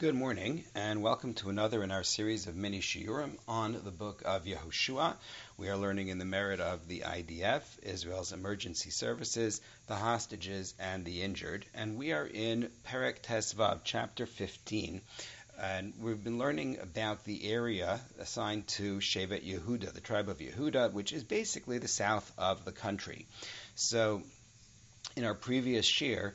Good morning, and welcome to another in our series of mini shiurim on the book of Yehoshua. We are learning in the merit of the IDF, Israel's emergency services, the hostages, and the injured. And we are in Perek Tesvav, chapter 15. And we've been learning about the area assigned to Shevet Yehuda, the tribe of Yehuda, which is basically the south of the country. So in our previous shir,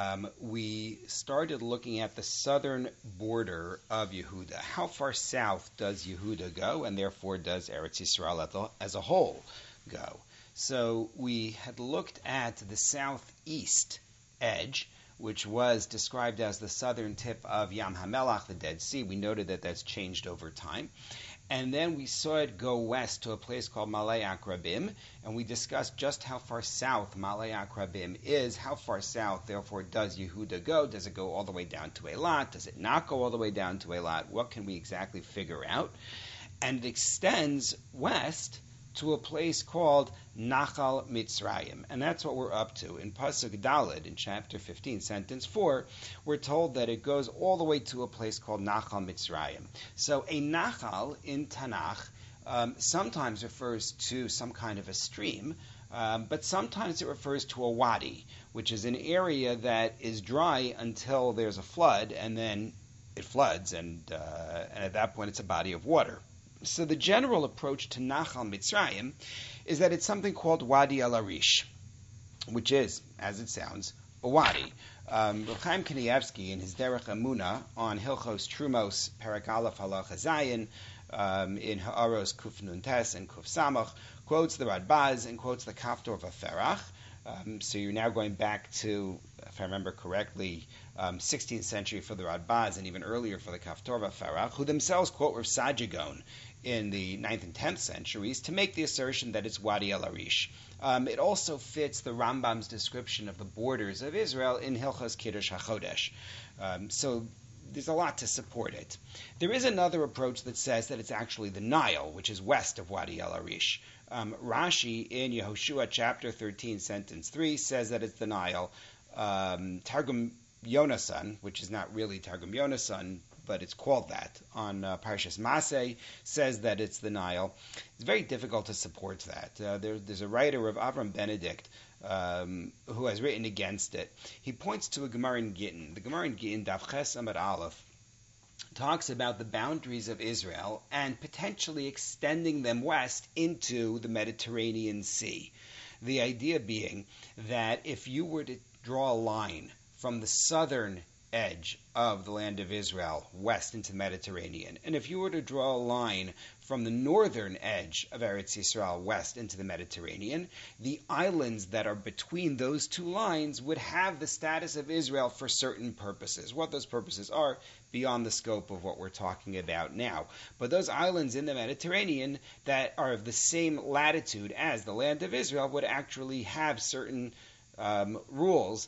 we started looking at the southern border of Yehuda. How far south does Yehuda go, and therefore does Eretz Yisrael as a whole go? So we had looked at the southeast edge, which was described as the southern tip of Yam HaMelach, the Dead Sea. We noted that that's changed over time. And then we saw it go west to a place called Malei Akrabim, and we discussed just how far south Malei Akrabim is. How far south, therefore, does Yehuda go? Does it go all the way down to Eilat? Does it not go all the way down to Eilat? What can we exactly figure out? And it extends west to a place called Nachal Mitzrayim. And that's what we're up to. In Pasuk Daled, in chapter 15, sentence 4, we're told that it goes all the way to a place called Nachal Mitzrayim. So a Nachal in Tanakh sometimes refers to some kind of a stream, but sometimes it refers to a wadi, which is an area that is dry until there's a flood, and then it floods, and at that point it's a body of water. So the general approach to Nachal Mitzrayim is that it's something called Wadi al-Arish, which is, as it sounds, a wadi. Rav Chaim Kanievsky, in his Derech Emunah on Hilchos Trumos Perek Aleph Halacha Zayin, in Ha'aros Kuf Nun Tes and Kuf Samach, quotes the Radbaz and quotes the Kaftor Vaferach. So you're now going back to, if I remember correctly, 16th century for the Radbaz and even earlier for the Kaftor Vaferach, who themselves quote Rav Sajigon in the 9th and 10th centuries to make the assertion that it's Wadi al-Arish. It also fits the Rambam's description of the borders of Israel in Hilchos Kiddush HaChodesh. So there's a lot to support it. There is another approach that says that it's actually the Nile, which is west of Wadi al-Arish. Rashi in Yehoshua chapter 13, sentence 3, says that it's the Nile. Targum Yonasan, which is not really Targum Yonasan, but it's called that, on Parshas Maseh, says that it's the Nile. It's very difficult to support that. There's a writer of Avram Benedict who has written against it. He points to a Gemara in Gittin. The Gemara in Gittin, Daf Ches Amud Aleph, talks about the boundaries of Israel and potentially extending them west into the Mediterranean Sea. The idea being that if you were to draw a line from the southern edge of the land of Israel west into the Mediterranean, and if you were to draw a line from the northern edge of Eretz Yisrael west into the Mediterranean, the islands that are between those two lines would have the status of Israel for certain purposes. What those purposes are beyond the scope of what we're talking about now. But those islands in the Mediterranean that are of the same latitude as the land of Israel would actually have certain rules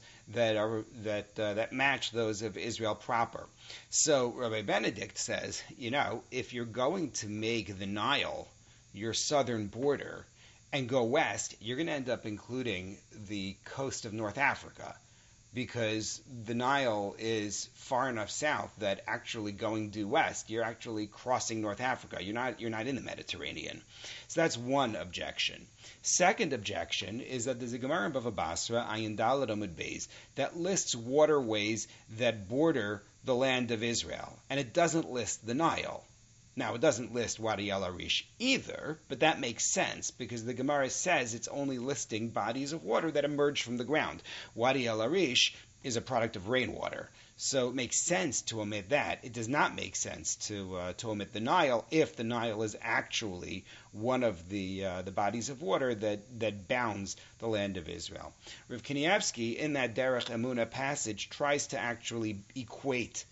that match those of Israel proper. So Rabbi Benedict says, if you're going to make the Nile your southern border and go west, you're going to end up including the coast of North Africa, because the Nile is far enough south that actually going due west, you're actually crossing North Africa. You're not in the Mediterranean. So that's one objection. Second objection is that there's a Gemara in Bava Basra, Ayin Daled Amud Beis, that lists waterways that border the land of Israel, and it doesn't list the Nile. Now, it doesn't list Wadi al-Arish either, but that makes sense because the Gemara says it's only listing bodies of water that emerge from the ground. Wadi al-Arish is a product of rainwater, so it makes sense to omit that. It does not make sense to omit the Nile if the Nile is actually one of the bodies of water that bounds the land of Israel. Rav Kanievsky, in that Derech Emunah passage, tries to actually equate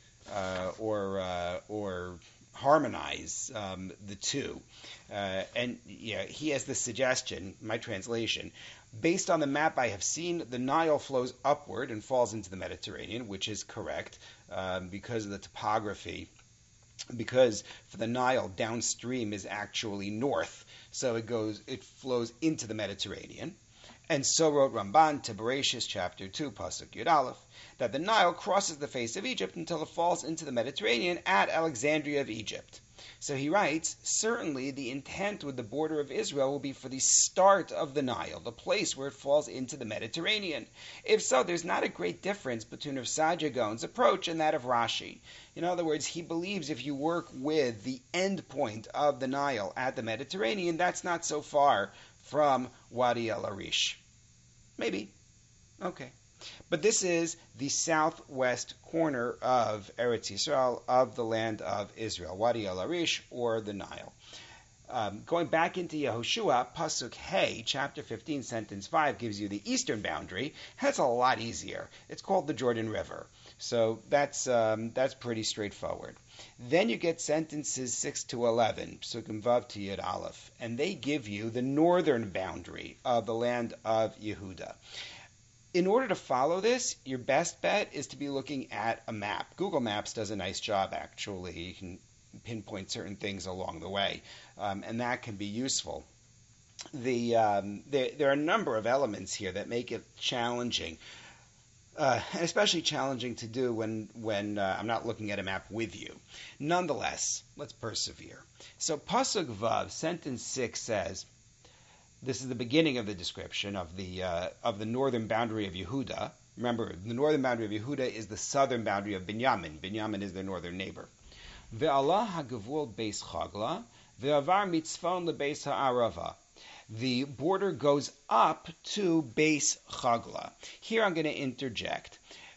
or harmonize the two. He has the suggestion, my translation, based on the map I have seen, the Nile flows upward and falls into the Mediterranean, which is correct because of the topography. Because for the Nile, downstream is actually north, so it flows into the Mediterranean. And so wrote Ramban to Bereshis chapter 2, Pasuk Yud Aleph, that the Nile crosses the face of Egypt until it falls into the Mediterranean at Alexandria of Egypt. So he writes, certainly the intent with the border of Israel will be for the start of the Nile, the place where it falls into the Mediterranean. If so, there's not a great difference between Rav Saadia Gaon's approach and that of Rashi. In other words, he believes if you work with the end point of the Nile at the Mediterranean, that's not so far from Wadi al-Arish. Maybe. Okay. But this is the southwest corner of Eretz Yisrael, of the land of Israel, Wadi al-Arish, or the Nile. Going back into Yehoshua, Pasuk Hey, chapter 15, sentence 5, gives you the eastern boundary. That's a lot easier. It's called the Jordan River. So that's pretty straightforward. Then you get sentences 6 to 11, Psukim Vav to Yud Aleph, and they give you the northern boundary of the land of Yehuda. In order to follow this, your best bet is to be looking at a map. Google Maps does a nice job, actually. You can pinpoint certain things along the way, and that can be useful. There are a number of elements here that make it challenging, especially challenging to do when I'm not looking at a map with you. Nonetheless, let's persevere. So Pasuk Vav, sentence 6 says, this is the beginning of the description of the northern boundary of Yehuda. Remember, the northern boundary of Yehuda is the southern boundary of Binyamin. Binyamin is their northern neighbor. Ve'alah hagavul beis chagla, ve'avar mitzvon lebeis ha'arava. The border goes up to Beis Chagla. Here I'm going to interject.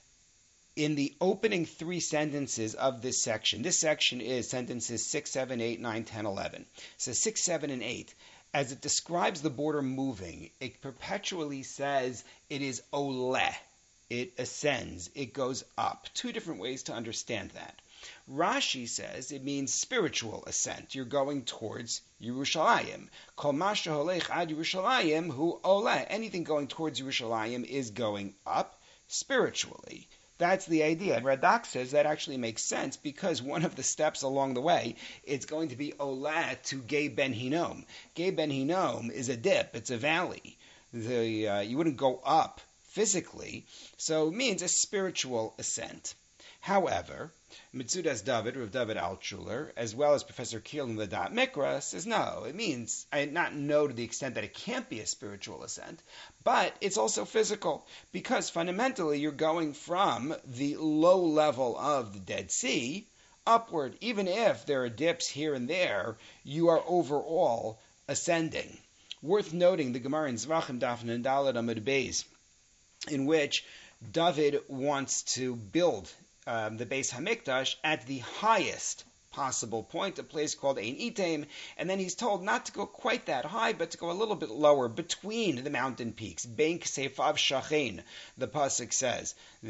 In the opening three sentences of this section is sentences 6, 7, 8, 9, 10, 11. So 6, 7, and 8. As it describes the border moving, it perpetually says it is oleh. It ascends. It goes up. Two different ways to understand that. Rashi says it means spiritual ascent. You're going towards Yerushalayim. Kol ma sheholech ad Yerushalayim hu oleh. Anything going towards Yerushalayim is going up spiritually. That's the idea. And Radak says that actually makes sense because one of the steps along the way, it's going to be Olah to Gei Ben Hinnom. Gei Ben Hinnom is a dip. It's a valley. You wouldn't go up physically, so it means a spiritual ascent. However, Mitzudas David, Rav David Altshuler, as well as Professor Kiel in the Da'at Mikra, says no. It means, not no to the extent that it can't be a spiritual ascent, but it's also physical, because fundamentally you're going from the low level of the Dead Sea upward. Even if there are dips here and there, you are overall ascending. Worth noting the Gemara in Zvachim Daf Nun Daled Amud Beis, in which David wants to build the Beis Hamikdash at the highest possible point, a place called Ein Item, and then he's told not to go quite that high, but to go a little bit lower between the mountain peaks. Bein Ksefav Shachein, the pasuk says,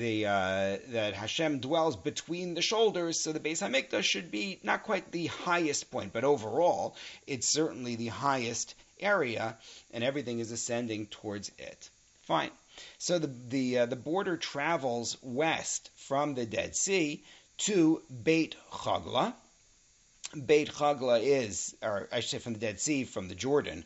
that Hashem dwells between the shoulders, so the Beis Hamikdash should be not quite the highest point, but overall, it's certainly the highest area, and everything is ascending towards it. Fine. So the border travels west from the Dead Sea to Beit Chagla. Beit Chagla is, or I should say from the Dead Sea, from the Jordan,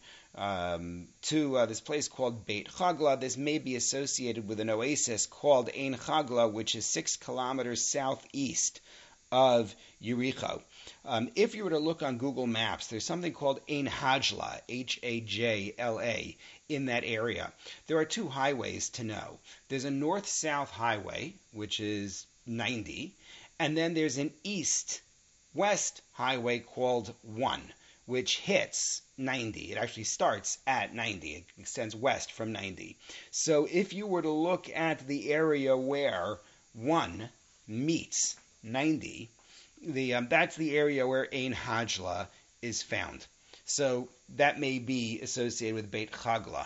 to this place called Beit Chagla. This may be associated with an oasis called Ein Chagla, which is 6 kilometers southeast of Yericho. If you were to look on Google Maps, there's something called Ein Hajla, Hajla, in that area. There are two highways to know. There's a north-south highway, which is 90, and then there's an east-west highway called 1, which hits 90. It actually starts at 90. It extends west from 90. So if you were to look at the area where 1 meets 90, that's the area where Ein Hajla is found. So that may be associated with Beit Chagla.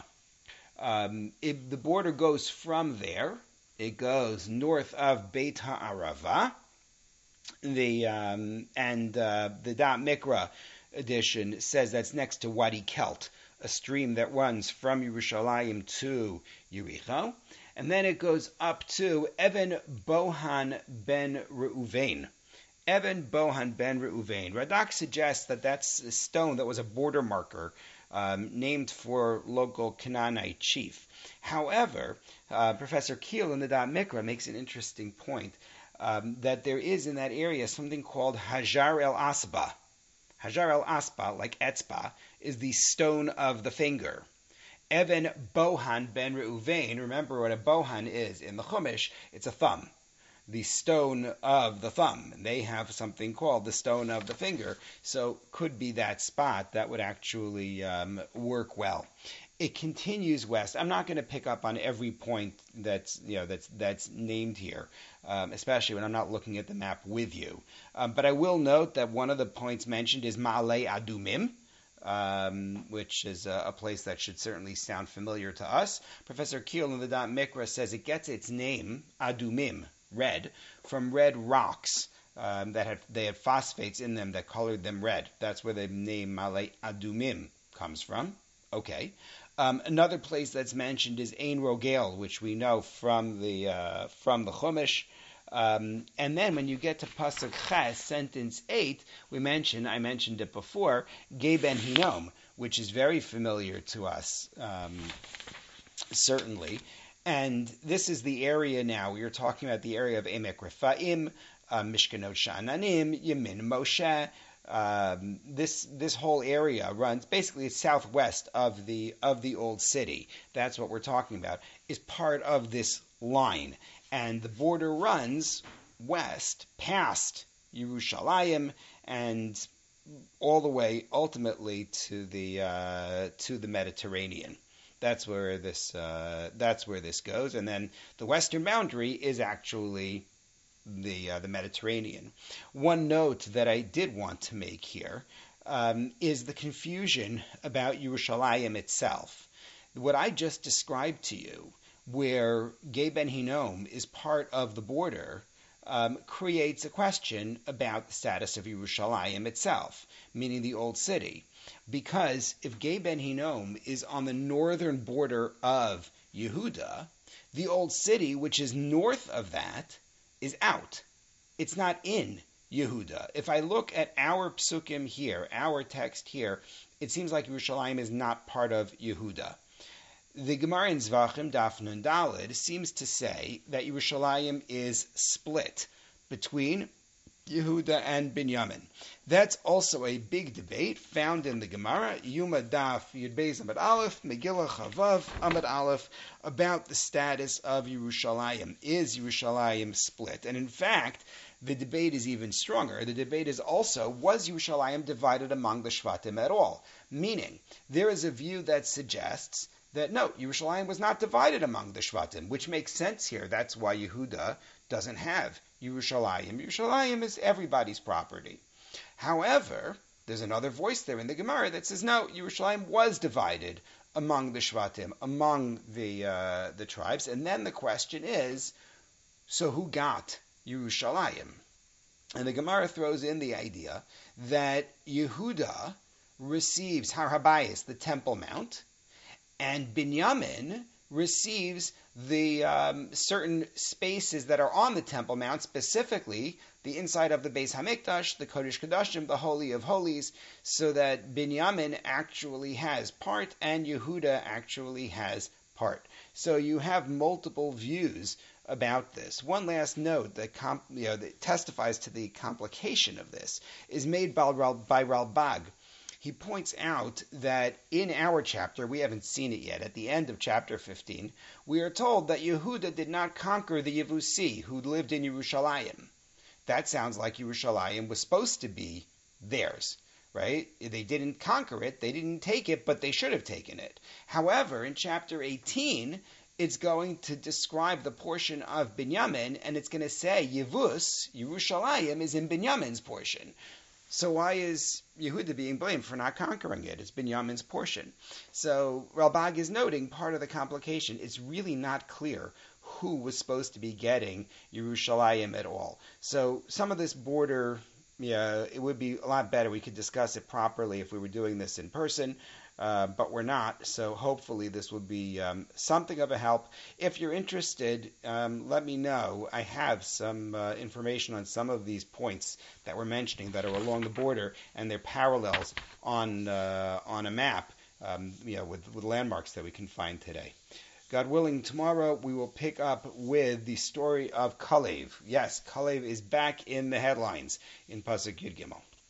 If the border goes from there, it goes north of Beit Ha'arava. The Da'at Mikra edition says that's next to Wadi Kelt, a stream that runs from Yerushalayim to Yericho. And then it goes up to Even Bohan ben Reuven. Even Bohan ben Reuven. Radak suggests that that's a stone that was a border marker named for local Canaanite chief. However, Professor Keel in the Da'at Mikra makes an interesting point that there is in that area something called Hajar el Asba. Hajar el Asba, like Etzba, is the stone of the finger. Even Bohan ben Reuven, remember what a Bohan is in the Chumash, it's a thumb. The stone of the thumb. And they have something called the stone of the finger. So could be that spot that would actually work well. It continues west. I'm not going to pick up on every point that's named here, especially when I'm not looking at the map with you. But I will note that one of the points mentioned is Ma'alei Adumim, which is a place that should certainly sound familiar to us. Professor Keel in the Da'at Mikra says it gets its name, Adumim, red, from red rocks they had phosphates in them that colored them red. That's where the name Ma'alei Adumim comes from. Okay. Another place that's mentioned is Ein Rogel, which we know from the Chumash. And then when you get to Pasuk Ches, sentence 8, I mentioned it before, Gei Ben Hinnom, which is very familiar to us, certainly. And this is the area now, we are talking about the area of Emek Rephaim, Mishkanot Sha'ananim, Yemin Moshe. This whole area runs basically southwest of the old city. That's what we're talking about. Is part of this line, and the border runs west past Yerushalayim and all the way ultimately to the Mediterranean. That's where this goes, and then the western boundary is actually the Mediterranean. One note that I did want to make here is the confusion about Yerushalayim itself. What I just described to you, where Gei Ben Hinnom is part of the border, creates a question about the status of Yerushalayim itself, meaning the old city. Because if Gei Ben Hinnom is on the northern border of Yehuda, the old city, which is north of that, is out. It's not in Yehuda. If I look at our psukim here, our text here, it seems like Yerushalayim is not part of Yehuda. The Gemara in Zvachim, Daf Nun Daled, seems to say that Yerushalayim is split between Yehuda and Binyamin. That's also a big debate found in the Gemara, Yuma Daf Yud Beis Amud Aleph, Megillah Chavav Amud Aleph, about the status of Yerushalayim. Is Yerushalayim split? And in fact, the debate is even stronger. The debate is also, was Yerushalayim divided among the Shvatim at all? Meaning, there is a view that suggests that no, Yerushalayim was not divided among the Shvatim, which makes sense here. That's why Yehuda doesn't have Yerushalayim. Yerushalayim is everybody's property. However, there's another voice there in the Gemara that says, no, Yerushalayim was divided among the Shvatim, among the tribes. And then the question is, so who got Yerushalayim? And the Gemara throws in the idea that Yehuda receives Har Habayis, the Temple Mount, and Binyamin receives the certain spaces that are on the Temple Mount, specifically the inside of the Beis Hamikdash, the Kodesh Kodashim, the Holy of Holies, so that Binyamin actually has part and Yehuda actually has part. So you have multiple views about this. One last note that testifies to the complication of this is made by Ralbag. He points out that in our chapter, we haven't seen it yet, at the end of chapter 15, we are told that Yehuda did not conquer the Yevusi who lived in Yerushalayim. That sounds like Yerushalayim was supposed to be theirs, right? They didn't conquer it, they didn't take it, but they should have taken it. However, in chapter 18, it's going to describe the portion of Binyamin, and it's going to say Yevus, Yerushalayim, is in Binyamin's portion. So why is Yehuda being blamed for not conquering it? It's Binyamin's portion. So Ralbag is noting part of the complication. It's really not clear who was supposed to be getting Yerushalayim at all. So some of this border, it would be a lot better. We could discuss it properly if we were doing this in person. But we're not, so hopefully this will be something of a help. If you're interested, let me know. I have some information on some of these points that we're mentioning that are along the border, and their parallels on a map with landmarks that we can find today. God willing, tomorrow we will pick up with the story of Kalev. Yes, Kalev is back in the headlines in Pasuk Yud Gimel.